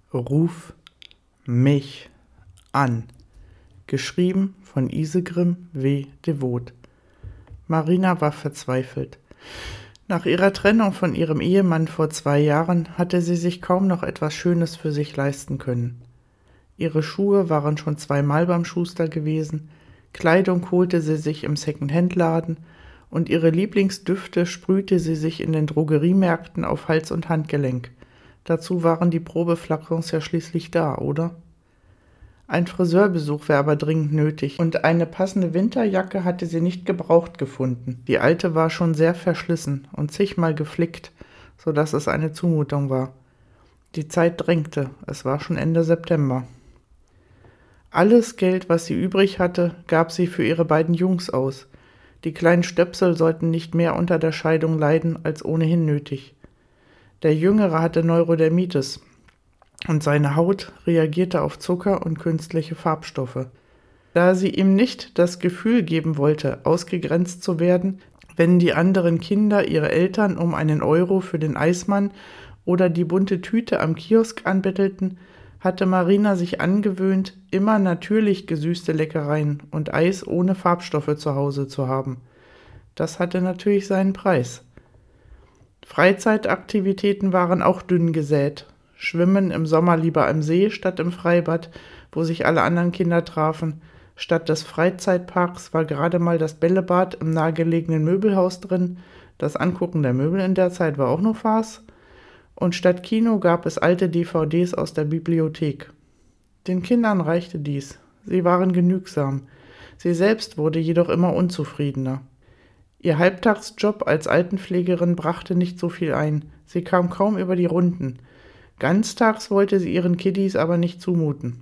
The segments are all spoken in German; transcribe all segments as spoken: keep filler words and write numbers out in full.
Ruf mich an. Geschrieben von Isegrim W. Devot. Marina war verzweifelt. Nach ihrer Trennung von ihrem Ehemann vor zwei Jahren hatte sie sich kaum noch etwas Schönes für sich leisten können. Ihre Schuhe waren schon zweimal beim Schuster gewesen, Kleidung holte sie sich im Second-Hand-Laden und ihre Lieblingsdüfte sprühte sie sich in den Drogeriemärkten auf Hals und Handgelenk. Dazu waren die Probeflakons ja schließlich da, oder? Ein Friseurbesuch wäre aber dringend nötig und eine passende Winterjacke hatte sie nicht gebraucht gefunden. Die alte war schon sehr verschlissen und zigmal geflickt, so dass es eine Zumutung war. Die Zeit drängte, es war schon Ende September. Alles Geld, was sie übrig hatte, gab sie für ihre beiden Jungs aus. Die kleinen Stöpsel sollten nicht mehr unter der Scheidung leiden als ohnehin nötig. Der Jüngere hatte Neurodermitis und seine Haut reagierte auf Zucker und künstliche Farbstoffe. Da sie ihm nicht das Gefühl geben wollte, ausgegrenzt zu werden, wenn die anderen Kinder ihre Eltern um einen Euro für den Eismann oder die bunte Tüte am Kiosk anbettelten, hatte Marina sich angewöhnt, immer natürlich gesüßte Leckereien und Eis ohne Farbstoffe zu Hause zu haben. Das hatte natürlich seinen Preis. Freizeitaktivitäten waren auch dünn gesät. Schwimmen im Sommer lieber am See statt im Freibad, wo sich alle anderen Kinder trafen. Statt des Freizeitparks war gerade mal das Bällebad im nahegelegenen Möbelhaus drin. Das Angucken der Möbel in der Zeit war auch nur Farce. Und statt Kino gab es alte D V Ds aus der Bibliothek. Den Kindern reichte dies. Sie waren genügsam. Sie selbst wurde jedoch immer unzufriedener. Ihr Halbtagsjob als Altenpflegerin brachte nicht so viel ein. Sie kam kaum über die Runden. Ganztags wollte sie ihren Kiddies aber nicht zumuten.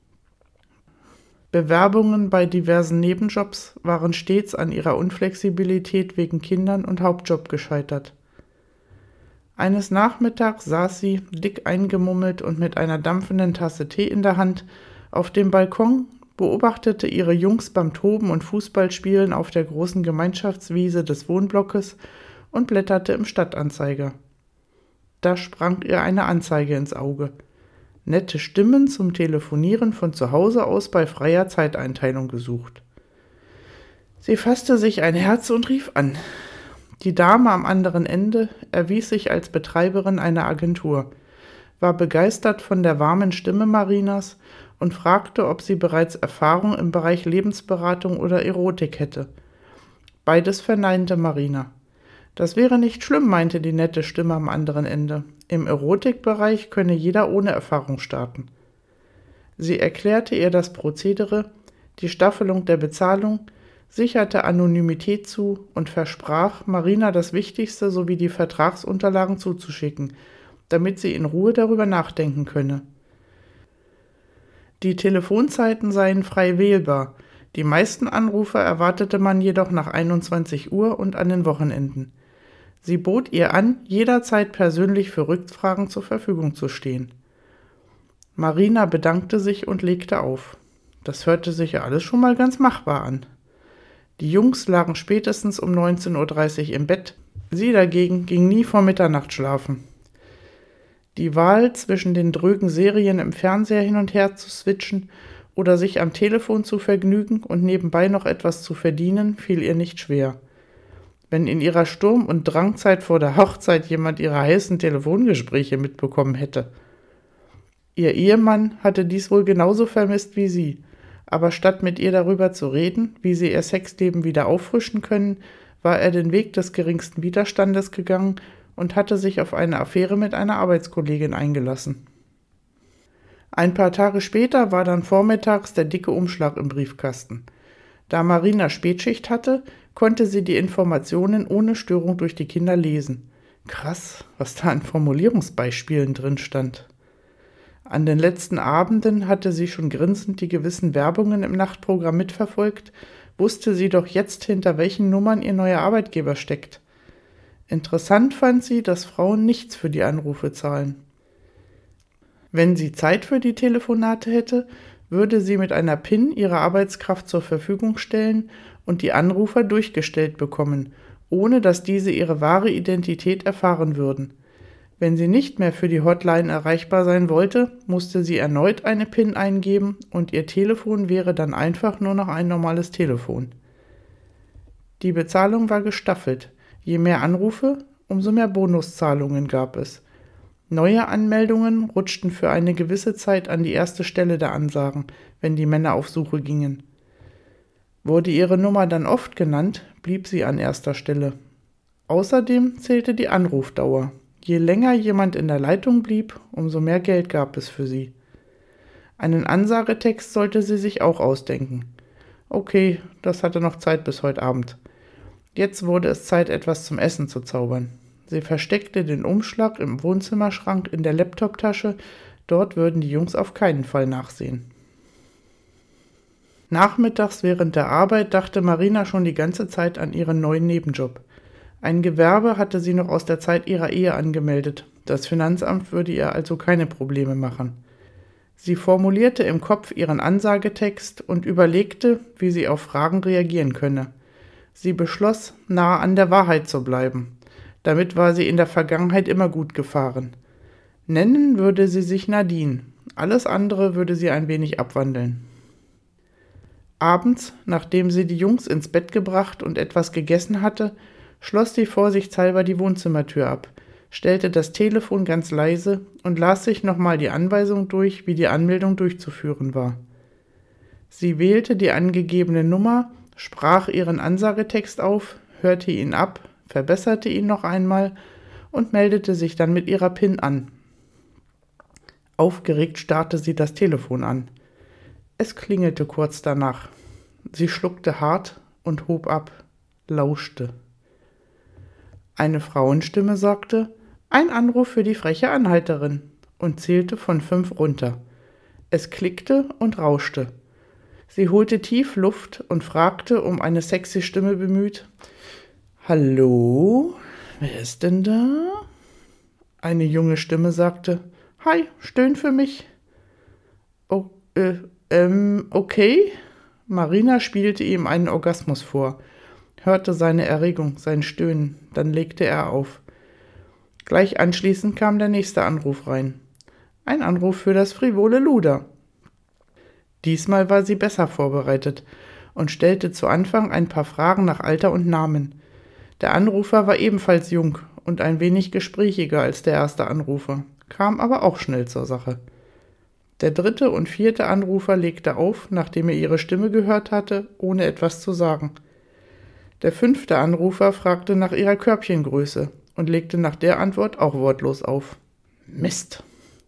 Bewerbungen bei diversen Nebenjobs waren stets an ihrer Unflexibilität wegen Kindern und Hauptjob gescheitert. Eines Nachmittags saß sie, dick eingemummelt und mit einer dampfenden Tasse Tee in der Hand, auf dem Balkon, beobachtete ihre Jungs beim Toben und Fußballspielen auf der großen Gemeinschaftswiese des Wohnblockes und blätterte im Stadtanzeiger. Da sprang ihr eine Anzeige ins Auge. Nette Stimmen zum Telefonieren von zu Hause aus bei freier Zeiteinteilung gesucht. Sie fasste sich ein Herz und rief an. Die Dame am anderen Ende erwies sich als Betreiberin einer Agentur, war begeistert von der warmen Stimme Marinas und fragte, ob sie bereits Erfahrung im Bereich Lebensberatung oder Erotik hätte. Beides verneinte Marina. Das wäre nicht schlimm, meinte die nette Stimme am anderen Ende. Im Erotikbereich könne jeder ohne Erfahrung starten. Sie erklärte ihr das Prozedere, die Staffelung der Bezahlung, sicherte Anonymität zu und versprach, Marina das Wichtigste sowie die Vertragsunterlagen zuzuschicken, damit sie in Ruhe darüber nachdenken könne. Die Telefonzeiten seien frei wählbar, die meisten Anrufe erwartete man jedoch nach einundzwanzig Uhr und an den Wochenenden. Sie bot ihr an, jederzeit persönlich für Rückfragen zur Verfügung zu stehen. Marina bedankte sich und legte auf. Das hörte sich ja alles schon mal ganz machbar an. Die Jungs lagen spätestens um neunzehn Uhr dreißig im Bett, sie dagegen ging nie vor Mitternacht schlafen. Die Wahl zwischen den drögen Serien im Fernseher hin und her zu switchen oder sich am Telefon zu vergnügen und nebenbei noch etwas zu verdienen, fiel ihr nicht schwer. Wenn in ihrer Sturm- und Drangzeit vor der Hochzeit jemand ihre heißen Telefongespräche mitbekommen hätte. Ihr Ehemann hatte dies wohl genauso vermisst wie sie, aber statt mit ihr darüber zu reden, wie sie ihr Sexleben wieder auffrischen können, war er den Weg des geringsten Widerstandes gegangen und hatte sich auf eine Affäre mit einer Arbeitskollegin eingelassen. Ein paar Tage später war dann vormittags der dicke Umschlag im Briefkasten. Da Marina Spätschicht hatte, konnte sie die Informationen ohne Störung durch die Kinder lesen. Krass, was da an Formulierungsbeispielen drin stand. An den letzten Abenden hatte sie schon grinsend die gewissen Werbungen im Nachtprogramm mitverfolgt, wusste sie doch jetzt, hinter welchen Nummern ihr neuer Arbeitgeber steckt. Interessant fand sie, dass Frauen nichts für die Anrufe zahlen. Wenn sie Zeit für die Telefonate hätte, würde sie mit einer PIN ihre Arbeitskraft zur Verfügung stellen und die Anrufer durchgestellt bekommen, ohne dass diese ihre wahre Identität erfahren würden. Wenn sie nicht mehr für die Hotline erreichbar sein wollte, musste sie erneut eine PIN eingeben und ihr Telefon wäre dann einfach nur noch ein normales Telefon. Die Bezahlung war gestaffelt. Je mehr Anrufe, umso mehr Bonuszahlungen gab es. Neue Anmeldungen rutschten für eine gewisse Zeit an die erste Stelle der Ansagen, wenn die Männer auf Suche gingen. Wurde ihre Nummer dann oft genannt, blieb sie an erster Stelle. Außerdem zählte die Anrufdauer. Je länger jemand in der Leitung blieb, umso mehr Geld gab es für sie. Einen Ansagetext sollte sie sich auch ausdenken. Okay, das hatte noch Zeit bis heute Abend. Jetzt wurde es Zeit, etwas zum Essen zu zaubern. Sie versteckte den Umschlag im Wohnzimmerschrank in der Laptoptasche, dort würden die Jungs auf keinen Fall nachsehen. Nachmittags während der Arbeit dachte Marina schon die ganze Zeit an ihren neuen Nebenjob. Ein Gewerbe hatte sie noch aus der Zeit ihrer Ehe angemeldet. Das Finanzamt würde ihr also keine Probleme machen. Sie formulierte im Kopf ihren Ansagetext und überlegte, wie sie auf Fragen reagieren könne. Sie beschloss, nahe an der Wahrheit zu bleiben. Damit war sie in der Vergangenheit immer gut gefahren. Nennen würde sie sich Nadine. Alles andere würde sie ein wenig abwandeln. Abends, nachdem sie die Jungs ins Bett gebracht und etwas gegessen hatte, schloss sie vorsichtshalber die Wohnzimmertür ab, stellte das Telefon ganz leise und las sich nochmal die Anweisung durch, wie die Anmeldung durchzuführen war. Sie wählte die angegebene Nummer, sprach ihren Ansagetext auf, hörte ihn ab, verbesserte ihn noch einmal und meldete sich dann mit ihrer PIN an. Aufgeregt starrte sie das Telefon an. Es klingelte kurz danach. Sie schluckte hart und hob ab, lauschte. Eine Frauenstimme sagte, ein Anruf für die freche Anhalterin, und zählte von fünf runter. Es klickte und rauschte. Sie holte tief Luft und fragte, um eine sexy Stimme bemüht, »Hallo, wer ist denn da?« Eine junge Stimme sagte, »Hi, stöhn für mich.« »Oh, äh, ähm, okay?« Marina spielte ihm einen Orgasmus vor, hörte seine Erregung, sein Stöhnen, dann legte er auf. Gleich anschließend kam der nächste Anruf rein. Ein Anruf für das frivole Luder. Diesmal war sie besser vorbereitet und stellte zu Anfang ein paar Fragen nach Alter und Namen. Der Anrufer war ebenfalls jung und ein wenig gesprächiger als der erste Anrufer, kam aber auch schnell zur Sache. Der dritte und vierte Anrufer legte auf, nachdem er ihre Stimme gehört hatte, ohne etwas zu sagen. Der fünfte Anrufer fragte nach ihrer Körbchengröße und legte nach der Antwort auch wortlos auf. Mist!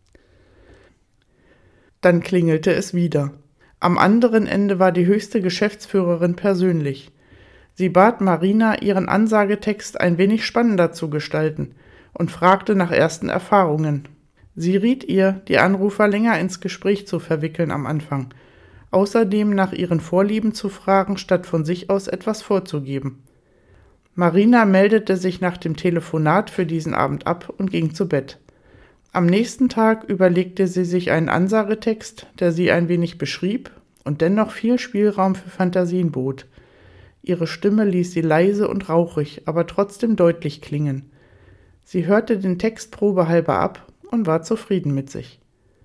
Dann klingelte es wieder. Am anderen Ende war die höchste Geschäftsführerin persönlich. Sie bat Marina, ihren Ansagetext ein wenig spannender zu gestalten und fragte nach ersten Erfahrungen. Sie riet ihr, die Anrufer länger ins Gespräch zu verwickeln am Anfang, außerdem nach ihren Vorlieben zu fragen, statt von sich aus etwas vorzugeben. Marina meldete sich nach dem Telefonat für diesen Abend ab und ging zu Bett. Am nächsten Tag überlegte sie sich einen Ansagetext, der sie ein wenig beschrieb und dennoch viel Spielraum für Fantasien bot. Ihre Stimme ließ sie leise und rauchig, aber trotzdem deutlich klingen. Sie hörte den Text probehalber ab und war zufrieden mit sich.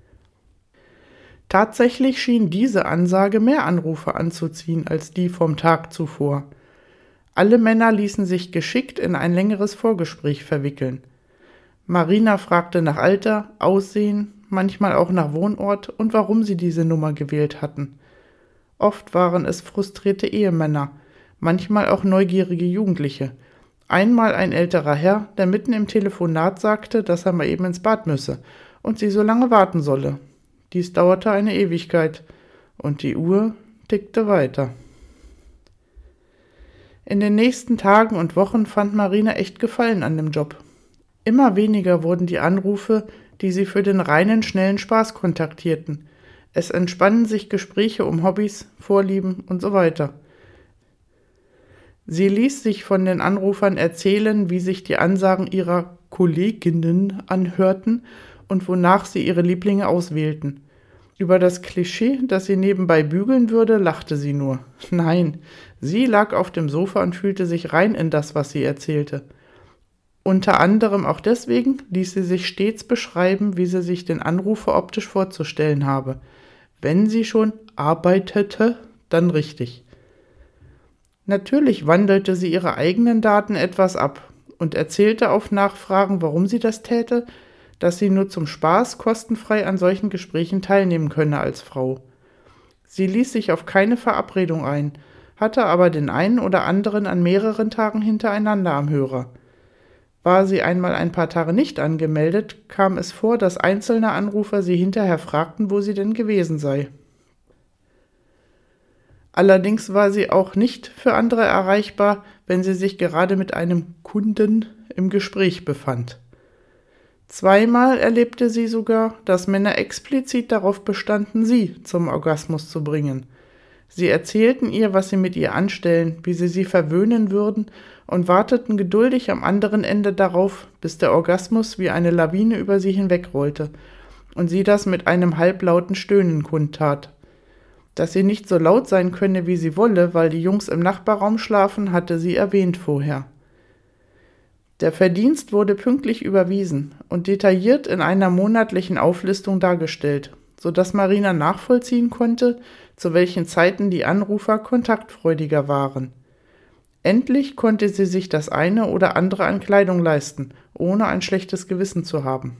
Tatsächlich schien diese Ansage mehr Anrufe anzuziehen als die vom Tag zuvor. Alle Männer ließen sich geschickt in ein längeres Vorgespräch verwickeln. Marina fragte nach Alter, Aussehen, manchmal auch nach Wohnort und warum sie diese Nummer gewählt hatten. Oft waren es frustrierte Ehemänner, manchmal auch neugierige Jugendliche. Einmal ein älterer Herr, der mitten im Telefonat sagte, dass er mal eben ins Bad müsse und sie so lange warten solle. Dies dauerte eine Ewigkeit und die Uhr tickte weiter. In den nächsten Tagen und Wochen fand Marina echt Gefallen an dem Job. Immer weniger wurden die Anrufe, die sie für den reinen, schnellen Spaß kontaktierten. Es entspannen sich Gespräche um Hobbys, Vorlieben und so weiter. Sie ließ sich von den Anrufern erzählen, wie sich die Ansagen ihrer Kolleginnen anhörten und wonach sie ihre Lieblinge auswählten. Über das Klischee, dass sie nebenbei bügeln würde, lachte sie nur. Nein, sie lag auf dem Sofa und fühlte sich rein in das, was sie erzählte. Unter anderem auch deswegen ließ sie sich stets beschreiben, wie sie sich den Anrufer optisch vorzustellen habe. Wenn sie schon arbeitete, dann richtig. Natürlich wandelte sie ihre eigenen Daten etwas ab und erzählte auf Nachfragen, warum sie das täte, dass sie nur zum Spaß kostenfrei an solchen Gesprächen teilnehmen könne als Frau. Sie ließ sich auf keine Verabredung ein, hatte aber den einen oder anderen an mehreren Tagen hintereinander am Hörer. War sie einmal ein paar Tage nicht angemeldet, kam es vor, dass einzelne Anrufer sie hinterher fragten, wo sie denn gewesen sei. Allerdings war sie auch nicht für andere erreichbar, wenn sie sich gerade mit einem Kunden im Gespräch befand. Zweimal erlebte sie sogar, dass Männer explizit darauf bestanden, sie zum Orgasmus zu bringen. Sie erzählten ihr, was sie mit ihr anstellen, wie sie sie verwöhnen würden und warteten geduldig am anderen Ende darauf, bis der Orgasmus wie eine Lawine über sie hinwegrollte und sie das mit einem halblauten Stöhnen kundtat. Dass sie nicht so laut sein könne, wie sie wolle, weil die Jungs im Nachbarraum schlafen, hatte sie erwähnt vorher. Der Verdienst wurde pünktlich überwiesen und detailliert in einer monatlichen Auflistung dargestellt, sodass Marina nachvollziehen konnte, zu welchen Zeiten die Anrufer kontaktfreudiger waren. Endlich konnte sie sich das eine oder andere an Kleidung leisten, ohne ein schlechtes Gewissen zu haben.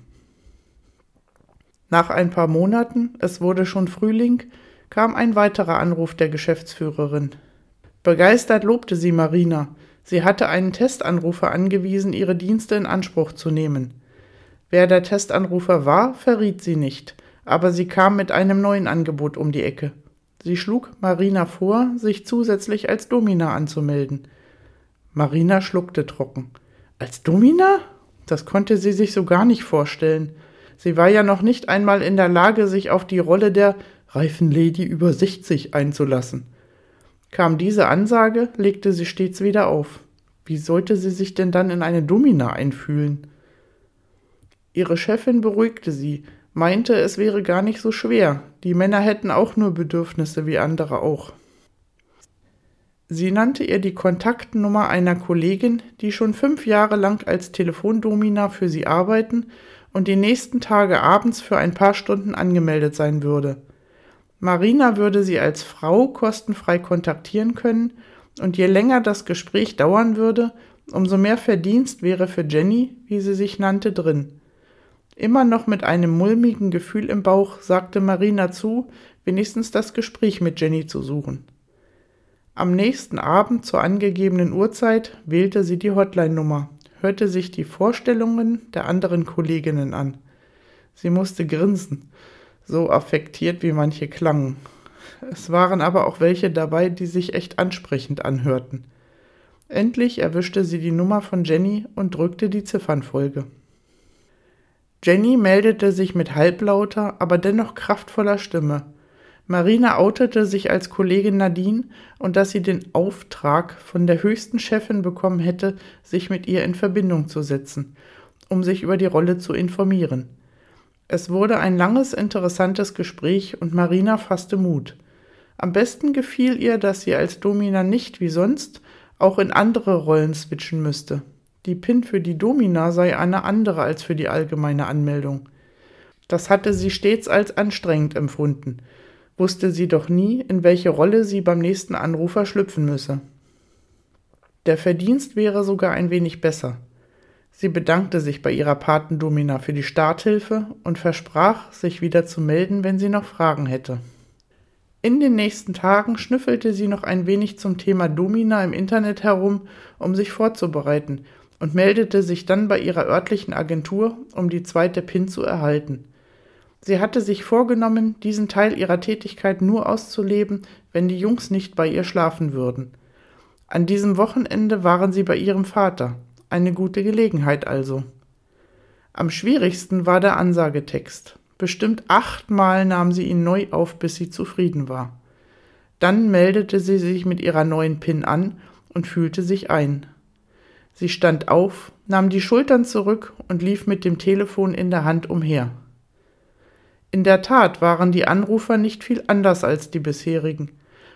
Nach ein paar Monaten, es wurde schon Frühling, kam ein weiterer Anruf der Geschäftsführerin. Begeistert lobte sie Marina. Sie hatte einen Testanrufer angewiesen, ihre Dienste in Anspruch zu nehmen. Wer der Testanrufer war, verriet sie nicht, aber sie kam mit einem neuen Angebot um die Ecke. Sie schlug Marina vor, sich zusätzlich als Domina anzumelden. Marina schluckte trocken. Als Domina? Das konnte sie sich so gar nicht vorstellen. Sie war ja noch nicht einmal in der Lage, sich auf die Rolle der reifen Lady über sechzig einzulassen. Kam diese Ansage, legte sie stets wieder auf. Wie sollte sie sich denn dann in eine Domina einfühlen? Ihre Chefin beruhigte sie, meinte, es wäre gar nicht so schwer, die Männer hätten auch nur Bedürfnisse wie andere auch. Sie nannte ihr die Kontaktnummer einer Kollegin, die schon fünf Jahre lang als Telefondomina für sie arbeiten und die nächsten Tage abends für ein paar Stunden angemeldet sein würde. Marina würde sie als Frau kostenfrei kontaktieren können und je länger das Gespräch dauern würde, umso mehr Verdienst wäre für Jenny, wie sie sich nannte, drin. Immer noch mit einem mulmigen Gefühl im Bauch sagte Marina zu, wenigstens das Gespräch mit Jenny zu suchen. Am nächsten Abend zur angegebenen Uhrzeit wählte sie die Hotline-Nummer, hörte sich die Vorstellungen der anderen Kolleginnen an. Sie musste grinsen, so affektiert wie manche klangen. Es waren aber auch welche dabei, die sich echt ansprechend anhörten. Endlich erwischte sie die Nummer von Jenny und drückte die Ziffernfolge. Jenny meldete sich mit halblauter, aber dennoch kraftvoller Stimme. Marina outete sich als Kollegin Nadine und dass sie den Auftrag von der höchsten Chefin bekommen hätte, sich mit ihr in Verbindung zu setzen, um sich über die Rolle zu informieren. Es wurde ein langes, interessantes Gespräch und Marina fasste Mut. Am besten gefiel ihr, dass sie als Domina nicht wie sonst auch in andere Rollen switchen müsste. Die P I N für die Domina sei eine andere als für die allgemeine Anmeldung. Das hatte sie stets als anstrengend empfunden, wusste sie doch nie, in welche Rolle sie beim nächsten Anrufer schlüpfen müsse. Der Verdienst wäre sogar ein wenig besser. Sie bedankte sich bei ihrer Patendomina für die Starthilfe und versprach, sich wieder zu melden, wenn sie noch Fragen hätte. In den nächsten Tagen schnüffelte sie noch ein wenig zum Thema Domina im Internet herum, um sich vorzubereiten, und meldete sich dann bei ihrer örtlichen Agentur, um die zweite P I N zu erhalten. Sie hatte sich vorgenommen, diesen Teil ihrer Tätigkeit nur auszuleben, wenn die Jungs nicht bei ihr schlafen würden. An diesem Wochenende waren sie bei ihrem Vater. Eine gute Gelegenheit also. Am schwierigsten war der Ansagetext. Bestimmt achtmal nahm sie ihn neu auf, bis sie zufrieden war. Dann meldete sie sich mit ihrer neuen P I N an und fühlte sich ein. Sie stand auf, nahm die Schultern zurück und lief mit dem Telefon in der Hand umher. In der Tat waren die Anrufer nicht viel anders als die bisherigen.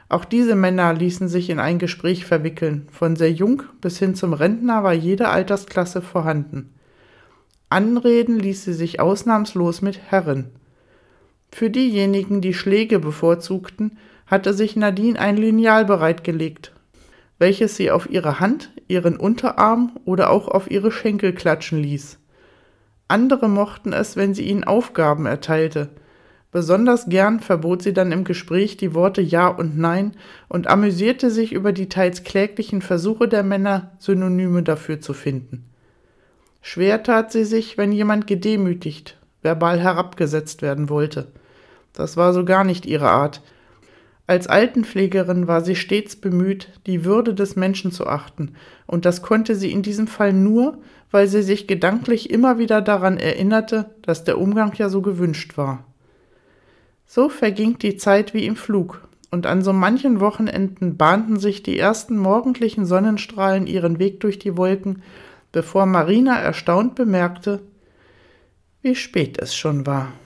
Auch diese Männer ließen sich in ein Gespräch verwickeln. Von sehr jung bis hin zum Rentner war jede Altersklasse vorhanden. Anreden ließ sie sich ausnahmslos mit Herrin. Für diejenigen, die Schläge bevorzugten, hatte sich Nadine ein Lineal bereitgelegt, welches sie auf ihre Hand, ihren Unterarm oder auch auf ihre Schenkel klatschen ließ. Andere mochten es, wenn sie ihnen Aufgaben erteilte. Besonders gern verbot sie dann im Gespräch die Worte Ja und Nein und amüsierte sich über die teils kläglichen Versuche der Männer, Synonyme dafür zu finden. Schwer tat sie sich, wenn jemand gedemütigt, verbal herabgesetzt werden wollte. Das war so gar nicht ihre Art. Als Altenpflegerin war sie stets bemüht, die Würde des Menschen zu achten, und das konnte sie in diesem Fall nur, weil sie sich gedanklich immer wieder daran erinnerte, dass der Umgang ja so gewünscht war. So verging die Zeit wie im Flug, und an so manchen Wochenenden bahnten sich die ersten morgendlichen Sonnenstrahlen ihren Weg durch die Wolken, bevor Marina erstaunt bemerkte, wie spät es schon war.